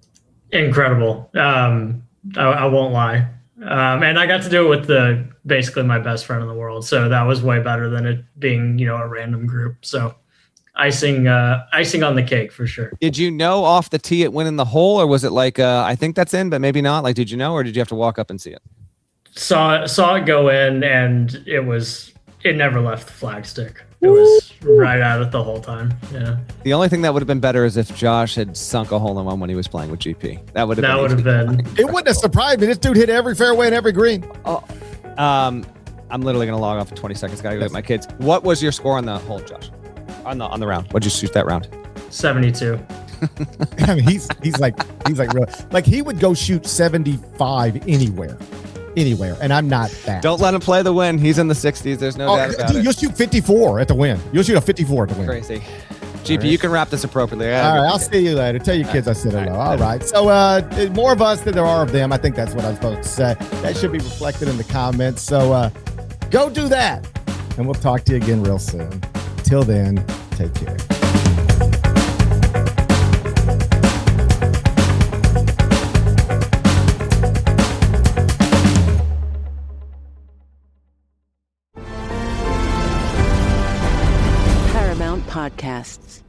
Speaker 3: Incredible. Um, I, I won't lie. Um, and I got to do it with the basically my best friend in the world. So that was way better than it being, you know, a random group. So icing, uh, icing on the cake for sure.
Speaker 2: Did you know off the tee it went in the hole, or was it like, uh, I think that's in, but maybe not? Like, did you know, or did you have to walk up and see it?
Speaker 3: Saw saw it go in, and it was it never left the flagstick. It was right at it the whole time. Yeah.
Speaker 2: The only thing that would have been better is if Josh had sunk a hole in one when he was playing with G P. That would have
Speaker 3: that
Speaker 2: been
Speaker 3: would have been.
Speaker 2: Incredible.
Speaker 1: It wouldn't have surprised me. This dude hit every fairway and every green.
Speaker 2: Oh, um, I'm literally gonna log off in twenty seconds. Gotta go get my kids. What was your score on the hole, Josh? On the on the round? What'd you shoot that round?
Speaker 3: seventy-two.
Speaker 1: I mean, he's he's like he's like real like he would go shoot seventy-five anywhere. Anywhere, and I'm not that.
Speaker 2: Don't let him play the win. He's in the sixties. There's no
Speaker 1: oh,
Speaker 2: doubt about
Speaker 1: dude,
Speaker 2: it.
Speaker 1: You'll shoot fifty-four at the win. You'll shoot a fifty-four at the win.
Speaker 2: Crazy. G P, right. You can wrap this appropriately.
Speaker 1: All right, I'll see you later. Tell your kids I said hello. All right. So uh, more of us than there are of them. I think that's what I'm supposed to say. That should be reflected in the comments. So uh, go do that, and we'll talk to you again real soon. Till then, take care.
Speaker 4: Podcasts.